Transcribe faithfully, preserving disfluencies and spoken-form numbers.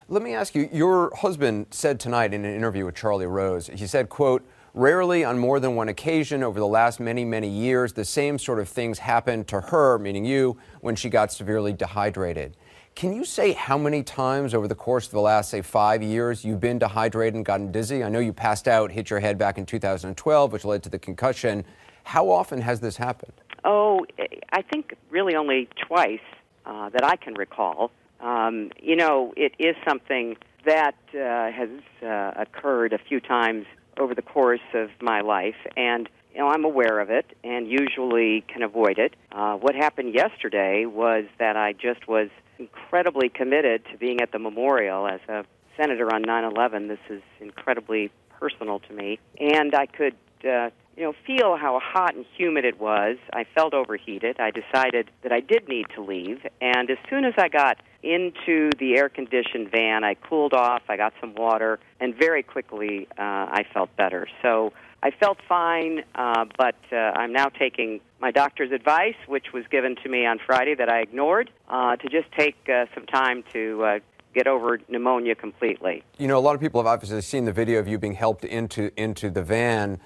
Let me ask you, your husband said tonight in an interview with Charlie Rose, he said, quote, rarely on more than one occasion over the last many, many years, the same sort of things happened to her, meaning you, when she got severely dehydrated. Can you say how many times over the course of the last, say, five years you've been dehydrated and gotten dizzy? I know you passed out, hit your head back in two thousand twelve, which led to the concussion. How often has this happened? Oh, I think really only twice uh, that I can recall. Um, you know, it is something that uh, has uh, occurred a few times over the course of my life, and you know, I'm aware of it and usually can avoid it. Uh, what happened yesterday was that I just was incredibly committed to being at the memorial as a senator on nine eleven. This is incredibly personal to me, and I could, uh, you know, feel how hot and humid it was. I felt overheated. I decided that I did need to leave, and as soon as I got into the air-conditioned van, I cooled off, I got some water, and very quickly uh, I felt better. So I felt fine, uh, but uh, I'm now taking my doctor's advice, which was given to me on Friday that I ignored, uh, to just take uh, some time to uh, get over pneumonia completely. You know, a lot of people have obviously seen the video of you being helped into into the van.